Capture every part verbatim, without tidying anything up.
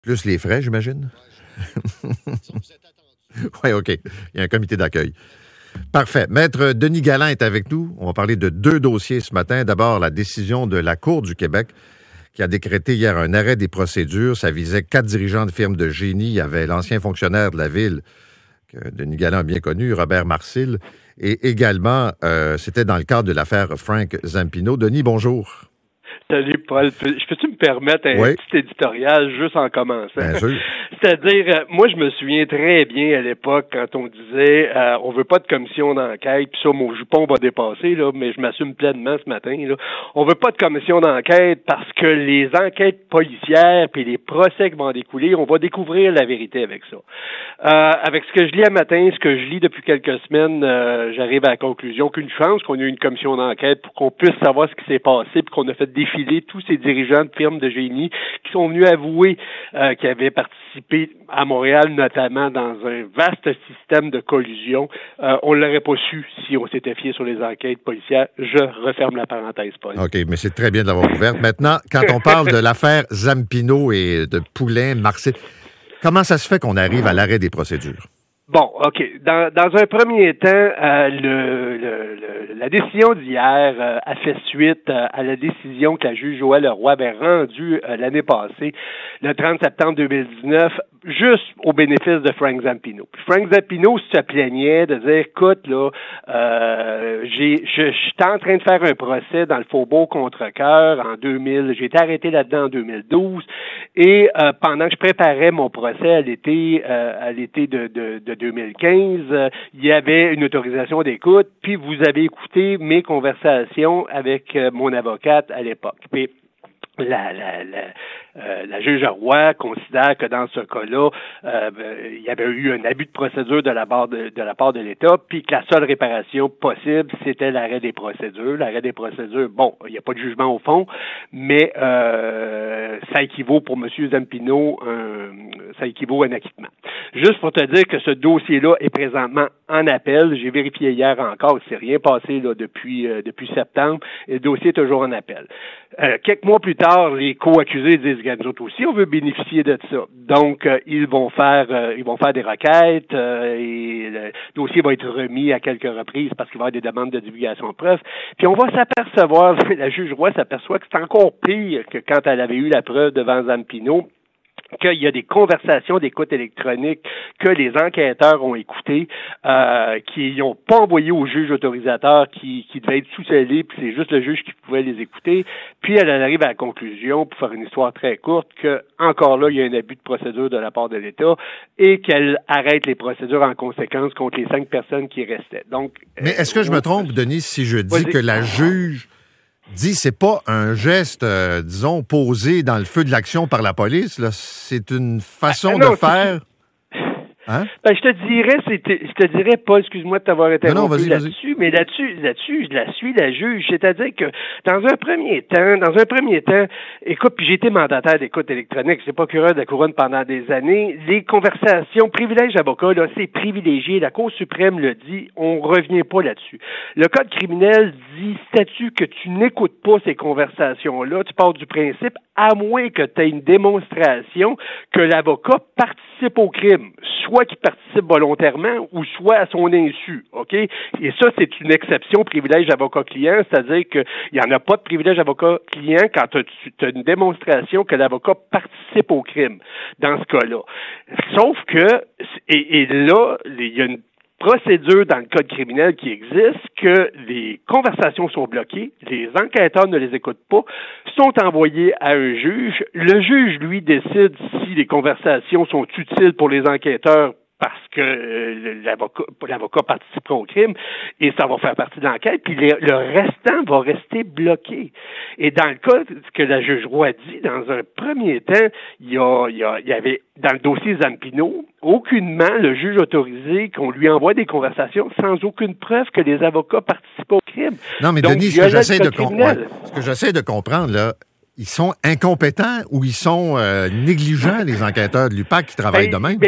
Plus les frais, j'imagine? Oui, OK. Il y a un comité d'accueil. Parfait. Maître Denis Galland est avec nous. On va parler de deux dossiers ce matin. D'abord, la décision de la Cour du Québec qui a décrété hier un arrêt des procédures. Ça visait quatre dirigeants de firmes de génie. Il y avait l'ancien fonctionnaire de la Ville, que Denis Galland a bien connu, Robert Marcil. Et également, euh, c'était dans le cadre de l'affaire Frank Zampino. Denis, bonjour. Salut, Paul. Je peux-tu me permettre un oui. petit éditorial juste en commençant? Bien sûr. C'est-à-dire, euh, moi, je me souviens très bien à l'époque quand on disait euh, on veut pas de commission d'enquête, puis ça, mon jupon va dépasser, là, mais je m'assume pleinement ce matin. Là. On veut pas de commission d'enquête parce que les enquêtes policières puis les procès qui vont en découler, on va découvrir la vérité avec ça. Euh, avec ce que je lis à matin, ce que je lis depuis quelques semaines, euh, j'arrive à la conclusion qu'une chance qu'on ait eu une commission d'enquête pour qu'on puisse savoir ce qui s'est passé puis qu'on a fait défiler tous ces dirigeants de firmes de génie qui sont venus avouer euh, qu'ils avaient participé à Montréal, notamment dans un vaste système de collusion. Euh, on ne l'aurait pas su si on s'était fié sur les enquêtes policières. Je referme la parenthèse, Paul. OK, mais c'est très bien de l'avoir ouverte. Maintenant, quand on parle de l'affaire Zampino et de Poulain, Marcel, comment ça se fait qu'on arrive à l'arrêt des procédures? Bon, OK. Dans, dans un premier temps, euh, le, le, le, la décision d'hier euh, a fait suite euh, à la décision que la juge Joëlle Leroy avait rendue euh, l'année passée, le trente septembre deux mille dix-neuf, juste au bénéfice de Frank Zampino. Puis Frank Zampino se plaignait de dire, écoute, là, euh, j'ai, je, je suis en train de faire un procès dans le Faubourg Contrecœur en deux mille. J'ai été arrêté là-dedans en deux mille douze. Et euh, pendant que je préparais mon procès à l'été, euh, à l'été de, de, de deux mille quinze, euh, il y avait une autorisation d'écoute, puis vous avez écouté mes conversations avec euh, mon avocate à l'époque. Puis la, la, la, euh, la juge Roy considère que dans ce cas-là, euh, il y avait eu un abus de procédure de la part de, de la part de l'État, puis que la seule réparation possible, c'était l'arrêt des procédures. L'arrêt des procédures, bon, il n'y a pas de jugement au fond, mais euh, ça équivaut pour M. Zampino, euh, ça équivaut à un acquittement. Juste pour te dire que ce dossier-là est présentement en appel. J'ai vérifié hier encore, il ne s'est rien passé là, depuis, euh, depuis septembre, et le dossier est toujours en appel. Euh, quelques mois plus tard, les co-accusés disent que nous autres aussi, on veut bénéficier de ça. Donc, euh, ils vont faire euh, ils vont faire des requêtes euh, et le dossier va être remis à quelques reprises parce qu'il va y avoir des demandes de divulgation de preuves. Puis on va s'apercevoir, la juge Roy s'aperçoit que c'est encore pire que quand elle avait eu la preuve devant Zampino, qu'il y a des conversations d'écoute électronique que les enquêteurs ont écoutées, euh, qui n'ont pas envoyé au juge autorisateur qui, qui devait être sous-scellé, puis c'est juste le juge qui pouvait les écouter. Puis elle en arrive à la conclusion, pour faire une histoire très courte, que encore là, il y a un abus de procédure de la part de l'État et qu'elle arrête les procédures en conséquence contre les cinq personnes qui restaient. Donc, mais est-ce que je me trompe, Denis, si je dis vas-y. que la juge dit c'est pas un geste, euh, disons, posé dans le feu de l'action par la police, là. C'est une façon ah, non, de faire. Hein? Ben, je te dirais, c'est, je te dirais pas, excuse-moi de t'avoir interrompu non, non, vas-y, là-dessus, vas-y. mais là-dessus, là-dessus, je la suis, la juge. C'est-à-dire que, dans un premier temps, dans un premier temps, écoute, puis j'ai été mandataire d'écoute électronique, j'étais procureur de la Couronne pendant des années, les conversations, privilège avocat, là, c'est privilégié, la Cour suprême le dit, on revient pas là-dessus. Le Code criminel dit, statut que tu n'écoutes pas ces conversations-là, tu pars du principe, à moins que tu aies une démonstration que l'avocat participe au crime, soit qu'il participe volontairement ou soit à son insu, OK? Et ça, c'est une exception privilège avocat-client, c'est-à-dire qu'il n'y en a pas de privilège avocat-client quand tu as une démonstration que l'avocat participe au crime, dans ce cas-là. Sauf que, et, et là, il y a une procédure dans le code criminel qui existe, que les conversations sont bloquées, les enquêteurs ne les écoutent pas, sont envoyés à un juge. Le juge, lui, décide si les conversations sont utiles pour les enquêteurs parce que euh, l'avocat, l'avocat participera au crime et ça va faire partie de l'enquête, puis les, le restant va rester bloqué. Et dans le cas que la juge Roy dit, dans un premier temps, il y, a, il, y a, il y avait, dans le dossier Zampino, aucunement le juge autorisé qu'on lui envoie des conversations sans aucune preuve que les avocats participent au crime. Non, mais Donc, Denis, ce que, j'essaie de com- ouais, ce que j'essaie de comprendre, là, ils sont incompétents ou ils sont euh, négligents, les enquêteurs de l'U P A C qui travaillent ben, de même? Ben,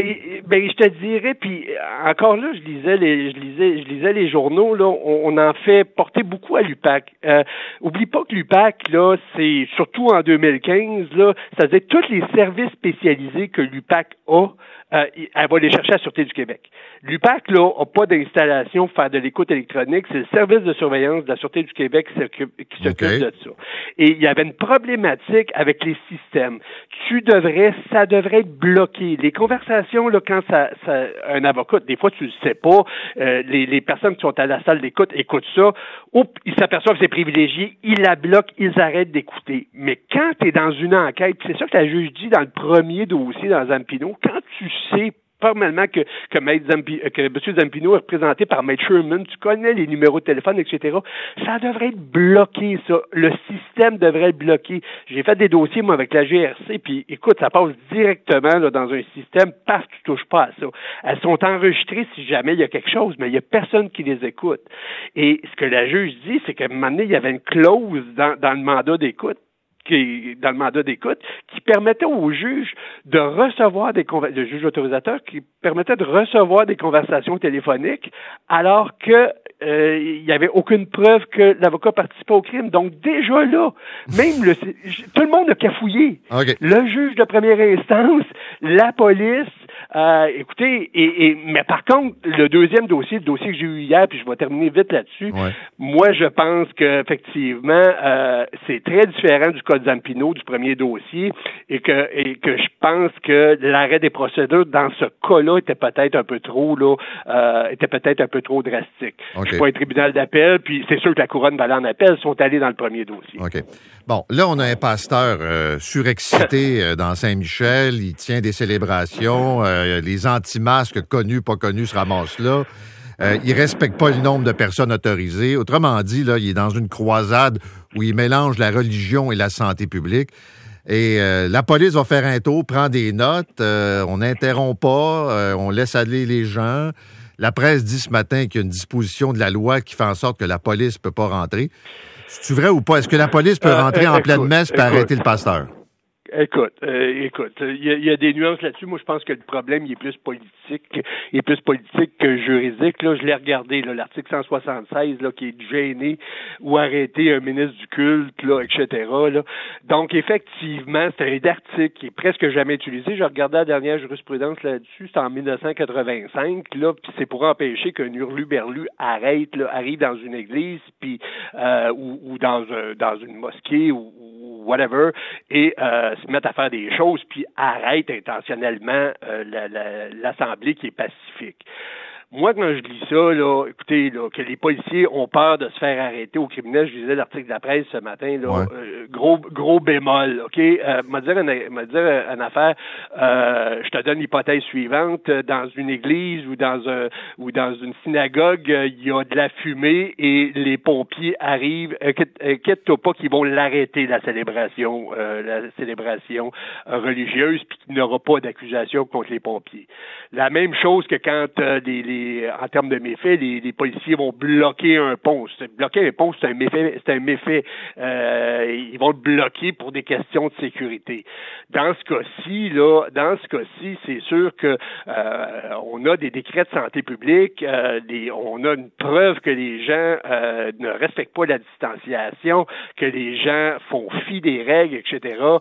ben je te dirais, puis encore là, je lisais les, je lisais, je lisais les journaux là, on, on en fait porter beaucoup à l'U P A C. Euh, oublie pas que l'U P A C là, c'est surtout en deux mille quinze là, ça faisait tous les services spécialisés que l'U P A C a. Euh, elle va les chercher à la Sûreté du Québec. L'U P A C, là, n'a pas d'installation pour faire de l'écoute électronique. C'est le service de surveillance de la Sûreté du Québec qui s'occupe, qui s'occupe okay. de ça. Et il y avait une problématique avec les systèmes. Tu devrais, ça devrait être bloqué. Les conversations, là, quand ça, ça un avocat, des fois, tu le sais pas, euh, les, les personnes qui sont à la salle d'écoute écoutent ça, oups, ils s'aperçoivent que c'est privilégié, ils la bloquent, ils arrêtent d'écouter. Mais quand tu es dans une enquête, c'est ça que la juge dit dans le premier dossier dans Zampino, quand tu sais formellement que, que, Maître Zampi, que M. Zampino est représenté par Maître Sherman, tu connais les numéros de téléphone, et cetera. Ça devrait être bloqué, ça. Le système devrait être bloqué. J'ai fait des dossiers, moi, avec la G R C, puis écoute, ça passe directement là, dans un système, paf, tu touches pas à ça. Elles sont enregistrées si jamais il y a quelque chose, mais il y a personne qui les écoute. Et ce que la juge dit, c'est qu'à un moment donné, il y avait une clause dans, dans le mandat d'écoute, qui dans le mandat d'écoute, qui permettait au juge de recevoir des conversations, le juge autorisateur, qui permettait de recevoir des conversations téléphoniques, alors que euh, il n'y avait aucune preuve que l'avocat participait au crime. Donc déjà là, même le tout le monde a cafouillé. Okay. Le juge de première instance, la police. Euh, écoutez, et, et mais par contre, le deuxième dossier, le dossier que j'ai eu hier, puis je vais terminer vite là-dessus. Ouais. Moi, je pense que effectivement, euh, c'est très différent du cas de Zampino, du premier dossier, et que et que je pense que l'arrêt des procédures dans ce cas-là était peut-être un peu trop là, euh, était peut-être un peu trop drastique. Okay. Je suis pas un tribunal d'appel, puis c'est sûr que la couronne va aller en appel, sont allés dans le premier dossier. OK. Bon, là, on a un pasteur euh, surexcité euh, dans Saint-Michel, il tient des célébrations. Euh, les anti-masques connus, pas connus se ramassent là. Euh, il respecte pas le nombre de personnes autorisées. Autrement dit, là, il est dans une croisade où il mélange la religion et la santé publique. Et euh, la police va faire un tour, prend des notes, euh, on n'interrompt pas, euh, on laisse aller les gens. La presse dit ce matin qu'il y a une disposition de la loi qui fait en sorte que la police peut pas rentrer. C'est vrai ou pas? Est-ce que la police peut rentrer euh, en écoute, pleine messe et arrêter le pasteur? Écoute, euh, écoute, il y, y a des nuances là-dessus. Moi, je pense que le problème, il est plus politique, il est plus politique que juridique. Là, je l'ai regardé, là, l'article cent soixante-seize, là, qui est gêné ou arrêter un ministre du culte, là, et cetera. Là. Donc, effectivement, c'est un article qui est presque jamais utilisé. Je regardais la dernière jurisprudence là-dessus, c'est en dix-neuf cent quatre-vingt-cinq, là, puis c'est pour empêcher qu'un hurluberlu arrête, là, arrive dans une église, puis euh, ou, ou dans un, dans une mosquée ou, ou whatever, et euh, se mettent à faire des choses, puis arrêtent intentionnellement euh, la, la, l'Assemblée qui est pacifique. Moi, quand je lis ça, là, écoutez, là, que les policiers ont peur de se faire arrêter au criminel, je lisais l'article de la presse ce matin, là, ouais. euh, gros gros bémol, OK? Euh, m'a dire une, m'a dire une affaire, euh, je te donne l'hypothèse suivante, dans une église ou dans un ou dans une synagogue, il y a de la fumée et les pompiers arrivent, inquiète-toi pas qu'ils vont l'arrêter, la célébration, euh, la célébration religieuse, puis qu'il n'y aura pas d'accusation contre les pompiers. La même chose que quand euh, les, les en termes de méfaits, les, les policiers vont bloquer un pont. C'est, bloquer un pont, c'est un méfait. C'est un méfait. Euh, ils vont le bloquer pour des questions de sécurité. Dans ce cas-ci, là, dans ce cas-ci, c'est sûr que euh, on a des décrets de santé publique. Euh, des, on a une preuve que les gens euh, ne respectent pas la distanciation, que les gens font fi des règles, et cetera.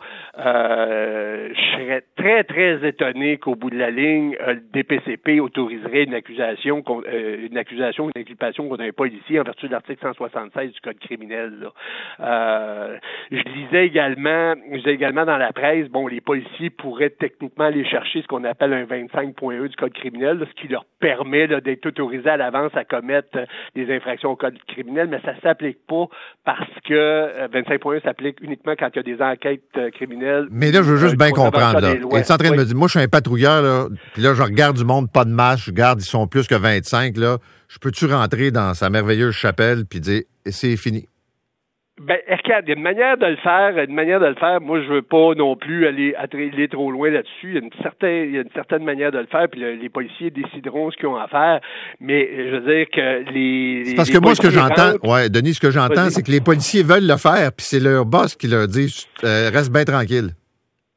Euh, je serais très, très étonné qu'au bout de la ligne, euh, le D P C P autoriserait une accusation Euh, une accusation, une inculpation contre un policier en vertu de l'article cent soixante-seize du Code criminel. Là. Euh, je lisais également, je lisais également dans la presse, bon, les policiers pourraient techniquement aller chercher ce qu'on appelle un vingt-cinq point un du Code criminel, là, ce qui leur permet là, d'être autorisés à l'avance à commettre euh, des infractions au Code criminel, mais ça ne s'applique pas parce que euh, vingt-cinq point un s'applique uniquement quand il y a des enquêtes euh, criminelles. Mais là, je veux juste euh, bien comprendre. Là. Tu es en train oui. de me dire, moi, je suis un patrouilleur, là, puis là, je regarde du monde, pas de masque, je regarde, ils sont plus que vingt-cinq, là, je peux-tu rentrer dans sa merveilleuse chapelle puis dire « c'est fini ». Ben, regarde, il y a une manière de le faire, une manière de le faire. Moi, je veux pas non plus aller, aller trop loin là-dessus. Il y a une certaine, il y a une certaine manière de le faire, puis le, les policiers décideront ce qu'ils ont à faire. Mais je veux dire que les. C'est parce les que moi, ce que j'entends, rentrent, ouais, Denis, ce que j'entends, c'est que les policiers veulent le faire, puis c'est leur boss qui leur dit euh, reste bien tranquille.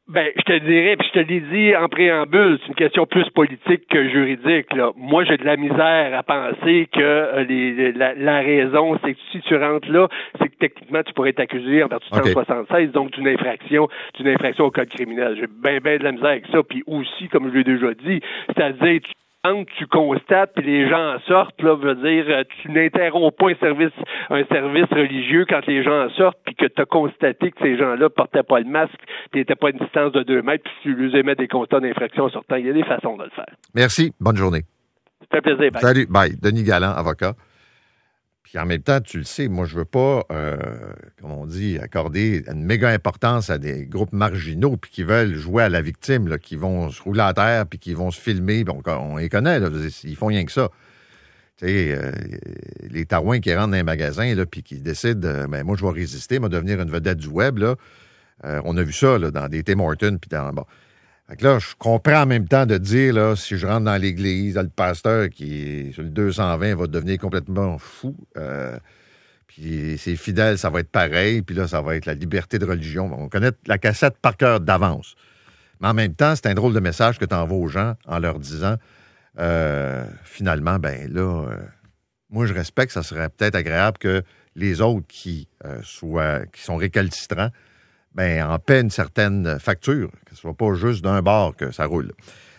Ben, je te dirais, puis je te l'ai dit en préambule, c'est une question plus politique que juridique. Là. Moi, j'ai de la misère à penser que euh, les, la, la raison, c'est que si tu rentres là, c'est que techniquement, tu pourrais être accusé en vertu de Okay. cent soixante-seize, donc d'une infraction, d'une infraction au code criminel. J'ai bien, bien de la misère avec ça. Puis aussi, comme je l'ai déjà dit, c'est-à-dire, tu tu constates, puis les gens en sortent, là, veut dire, tu n'interromps pas un service, un service religieux quand les gens en sortent, puis que tu as constaté que ces gens-là portaient pas le masque, puis n'étaient pas à une distance de deux mètres, puis tu lui émets des constats d'infraction en sortant. Il y a des façons de le faire. Merci. Bonne journée. Ça fait plaisir. Bye. Salut. Bye. Denis Galland, avocat. Puis en même temps, tu le sais, moi, je veux pas, euh, comme on dit, accorder une méga importance à des groupes marginaux puis qui veulent jouer à la victime, là, qui vont se rouler à terre puis qui vont se filmer. Bon, on les connaît, là, ils font rien que ça. Tu sais, euh, les tarouins qui rentrent dans les magasins là, puis qui décident, euh, ben, moi, je vais résister, moi, devenir une vedette du web, là. Euh, on a vu ça là, dans des Tim Hortons puis dans... Bon. Fait que là, je comprends en même temps de dire, là, si je rentre dans l'église, là, le pasteur qui est sur le deux cent vingt va devenir complètement fou. Euh, puis ses fidèles, ça va être pareil. Puis là, ça va être la liberté de religion. On connaît la cassette par cœur d'avance. Mais en même temps, c'est un drôle de message que tu envoies aux gens en leur disant, euh, finalement, ben là, euh, moi, je respecte, ça serait peut-être agréable que les autres qui, euh, soient, qui sont récalcitrants, ben, en paie une certaine facture, que ce ne soit pas juste d'un bord que ça roule.